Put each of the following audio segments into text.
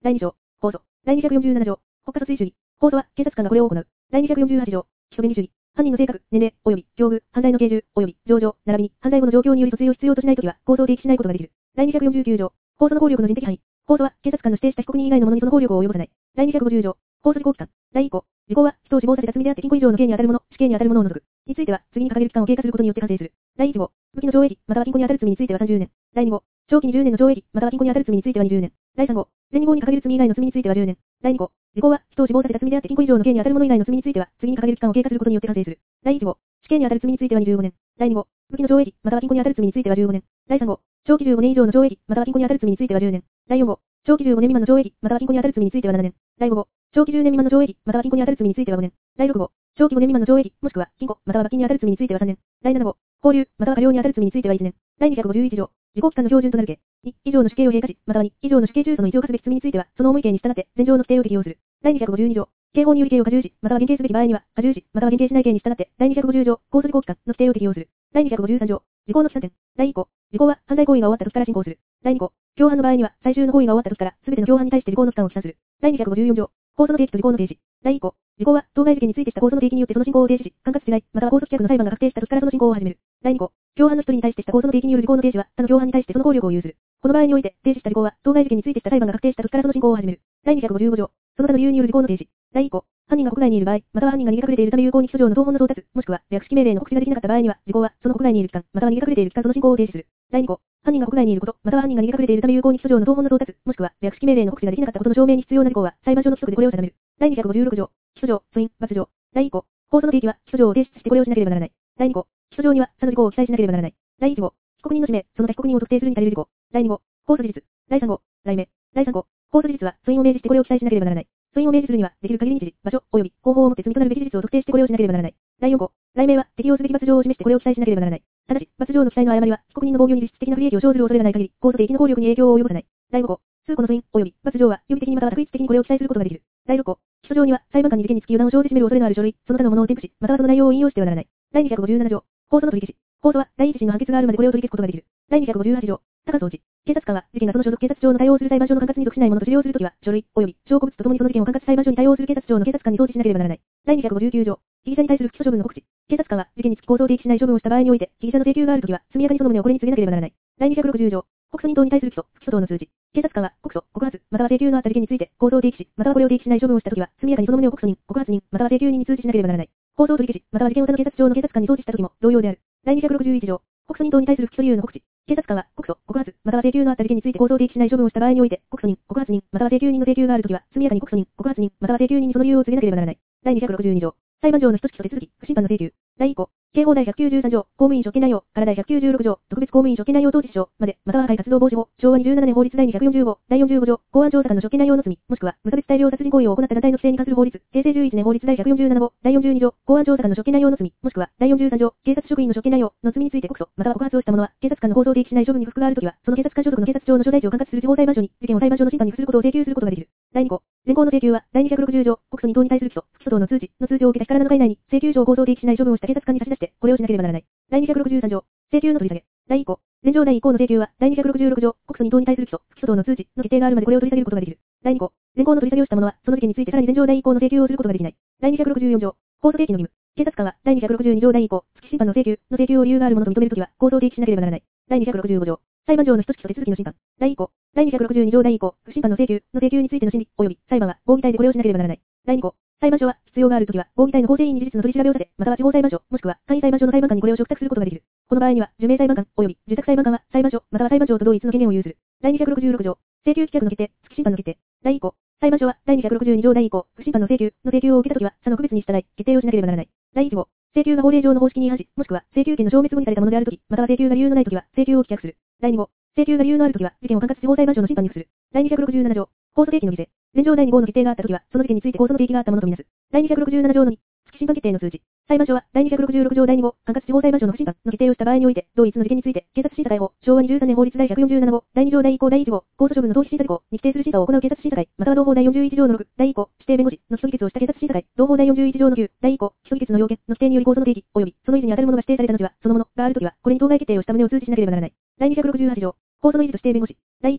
第2章、控訴。第247条、国家訴追主義。控訴は、警察官がこれを行う。第248条、基礎便宜主義。犯人の性格、年齢、及び、境遇、犯罪の形状、及び、情状、並びに、犯罪後の状況により訴追を必要としないときは、控訴を提起しないことができる。第249条、控訴の効力の人的範囲。控訴は、警察官の指定した被告人以外の者にその効力を及ぼさない。第250条、控訴事項期間。第1項、時効は、人を死亡させた罪であって禁錮以上の刑に当たるもの、死刑に当たるものを除く。については、次に掲げる期間を経過することによって完成する。第1号、無期の懲役、または禁錮に当たる罪については30年。第2号、長期20年の懲役、または禁錮に当たる罪については20年。第3号、前2号に掲げる罪以外の罪については10年。第2項、時効は、人を死亡させた罪であって禁錮以上の刑に当たるもの以外の罪については、次に掲げる期間を経過することによって完成する。第1号、死刑に当たる罪については25年。第2号、無期の懲役、または禁錮に当たる罪については15年。第3号、長期15年以上の懲役、または禁錮に当たる罪については10年。第4号、長期15年未満の懲役、または禁錮に当たる罪については7年。第5号、長期10年未満の懲役、または禁錮に当たる罪については5年。第6号、長期5年未満の懲役、もしくは禁錮、または罰金に当たる罪については3年。第7号、拘留、または科料に当たる罪については1年。第251条、時効期間の標準となる刑。2以上の死刑を経過し、または2以上の死刑中訴の一を課すべき罪については、その重い刑に従って、前条の規定を適用する。第252条、刑法により刑を加重し、または減刑すべき場合には、加重し、または減刑しない刑に従って、第250条、控訴時効期間の規定を適用する。第253条、時効の起算点。第1項、時効は犯罪行為が終わった時から進行する。第2項、共犯の場合には、最終の行為が終わった時から、すべての共犯に対して時効の期間を起算する。第254条、控訴の提起と時効の停止。第1項、時効は、当該事件についてした控訴の提起によってその進行を停止し、管轄しない、または控訴棄却の裁判が確定した時からその進行を始める。第2項、共犯の一人に対してした控訴の提起による時効の停止は、他の共犯に対してその効力を有する。この場合において、停止した時効は、当該事件についてした裁判が確定した時からその進行を始める。第255条、その他の理由による時効の停止。第1項、犯人が国外にいる場合、または犯人が逃げ隠れているため有効に起訴状の当本の送達、もしくは略式命令の告知ができなかった場合には、時効は、その国外にいる期間、または逃げ隠れている期間その進行を停止する。第2項、犯人が国外にいること、または犯人が逃げ隠れているため有効に起訴状の当本の送達、もしくは略式命令の告知ができなかったことの証明に必要な事項は、裁判所の規則でこれを定める。第256条、起訴状、訴因、罰条。第1項、控訴の提起は、起訴状を提出してこれをしなければならない。第2項、起訴状には、他の事項を記載しなければならない。第1号、被告人の氏名、その他被告人を特定するに足りる事項。第2号、控訴事実。第3号、題名。第3項、控訴事実は、訴因を明示してこれを記載しなければならない。訴因を明示するには、できる限り日時、場所、及び方法をもって罪となるべき事実を特定してこれをしなければならない。第4項、題名は、適用すべき罰条を示してこれを記載しなければならない。ただし、罰条の記載の誤りは、被告人の防御に実質的な不利益を生ずる恐れがない限り、控訴提起の効力に影響を及ぼさない。第5項、数個の訴因、及び罰条は、予備的にまたは択一的にこれを記載することができる。第6項、起訴状には、裁判官に事件につき予断を生じしめる恐れのある書類、その他のものを添付し、またはその内容を引用してはならない。第257条、控訴の取り消し。控訴は、第一審の判決があるまでこれを取り消すことができる。第258条、他管総警察官は、事件がその所属警察庁の対応する裁判所の管轄に属しないものと資料するときは、書類、及び証拠物とともにその事件を管轄裁判所に対応する警察庁の警察官に送致しなければならない。第259条、被疑者に対する不起訴処分の告知。警察官は、事件につき控訴を提起しない処分をした場合において、被疑者の請求があるときは、速やかにその旨をこれに告げなければならない。第260条、告訴人等に対する起訴、不起訴等の通知。警察官は、告訴、告発、または請求のあった事件について、控訴を提起し、またはこれを提起しない処分をしたときは、速やかにその旨を告訴人、告発人、または請求人に通知しなければならない。控訴を取り消し、または事件を他の警察庁の警察官に送致したときも、同様である。第261条、告訴人等に対する不起訴理由の告知。警察官は、告訴、告発、または請求のあった事件について控訴を提起しない処分をした場合において、告訴人、告発人、または請求人の請求があるときは、速やかに告訴人、告発人、または請求人にその理由を告げなければならない。第262条、裁判上の一つ起訴手続き、不審判の請求。第1項、刑法第193条、公務員職権内容から第196条、特別公務員職権内容等実証まで、または破壊活動防止法、昭和27年法律第240号、第45条、公安調査官の職権内容の罪、もしくは無差別大量殺人行為を行った団体の規制に関する法律、平成11年法律第147号、第42条、公安調査官の職権内容の罪、もしくは第43条、警察職員の職権内容の罪について告訴、または告発をした者は、警察官の控訴を提起しない処分に不服があるときは、その警察官所属の警察庁の所在地を管轄する地方裁判所に、事件を裁判所の審判に付することを請求することができる。第2項、現行の請求は、第260条、告訴人等に対する起訴、不起訴等の通知を受けた日から7日以内に、請求書を控訴を提起しない処分をした警察官に差し出して、これをしなければならない。第263条、請求の取り下げ。第1項、前条第1項の請求は、第266条、告訴人等に対する起訴、不起訴等の通知の決定があるまでこれを取り下げることができる。第2項、前項の取り下げをした者は、その事件についてさらに前条第1項の請求をすることができない。第264条、控訴提起の義務。警察官は、第262条第1項、付き審判の請求を理由があるものと認めるときは、控訴を提起しなければならない。第265条、裁判上の一つ起訴手続きの審判。第1項、第262条第1項、不審判の請求についての審理、及び裁判は合議体でこれをしなければならない。第2項、裁判所は必要があるときは、合議体の構成員に事実の取り調べを立て、または地方裁判所、もしくは簡易裁判所の裁判官にこれを嘱託することができる。この場合には、受命裁判官、及び受託裁判官は、裁判所、または裁判長と同一の権限を有する。第266条、請求棄却の決定、付き審判の決定。第1項、裁判所は、第262条第1項、不審判の請求を受けたときは、差の区別に従い、決定をしなければならない。第1号、請求が法令上の方式に違反し、もしくは、請求権の消滅後にされたものであるとき、または請求が理由のないときは、請求を棄却する。第2号、請求が理由のあるときは、事件を管轄地方裁判所の審判に付する。第267条、控訴提起の犠牲。前条第2号の決定があったときは、その事件について控訴の提起があったものとみなす。第267条の2、付き審判決定の通知。裁判所は、第266条第2号、管轄地方裁判所の不審判の決定をした場合において、同一の事件について、警察審査会法、昭和23年法律第147号、第2条第1項第1号、控訴処分の当期審査事項に規定する審査を行う警察審査会、または同法第41条の6、第1項、指定弁護士の起訴議決をした警察審査会、同法第41条の9、第1項、起訴議決の要件の規定により控訴の提起、及び、その維持に当たるものが指定された後は、そのものがあるときは、これに当該決定をした旨を通知しなければならない。第268条、控訴の維持と指定弁護士。第1項、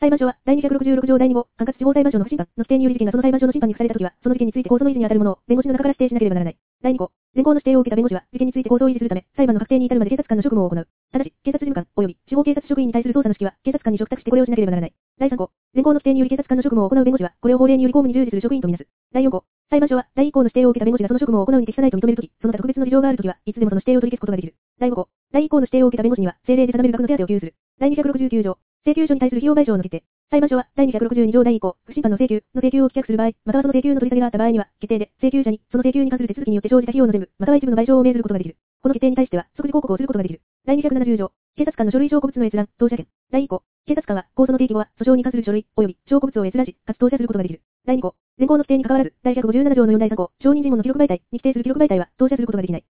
裁判所は、第266条第2号、管轄地方裁判所の不審判の規定により事件がその裁判所の審判に付されたときは、その事件について控訴の維持に当たるものを、弁護士の中から指定しなければならない。第2項、現行の指定を受けた弁護士は、事件について控訴を維持するため、裁判の確定に至るまで警察官の職務を行う。ただし、警察事務官、及び地方警察職員に対する捜査の指揮は、警察官に嘱託してこれをしなければならない。第3項、現行の規定により警察官の職務を行う弁護士は、これを法令により公務に従事する職員とみなす。第4項、裁判所は、第1項の指定を受けた弁護士がその職務を行うに適さないと認めるとき、その他特別の事情があるときは、いつでもその指定を取り消すことができる。第5項、第1項の指定を受けた弁護士には、政令で定める額の手当を給付する。第269条、請求書に対する費用賠償の決定。裁判所は、第262条第1項、不審判の請求の請求を棄却する場合、またはその請求の取り下げがあった場合には、決定で、請求者に、その請求に関する手続きによって生じた費用の全部、または一部の賠償を命ずることができる。この決定に対しては、即時抗告をすることができる。第270条、警察官の書類証拠物の閲覧、当社権。第1項、警察官は、控訴の提起後は、訴訟に関する書類、及び証拠物を閲覧し、かつ当社することができる。第2項、現行の規定に関わらず、第157条の4第3項、証人尋問の記録媒体に規定する記録媒体は、当社することができない。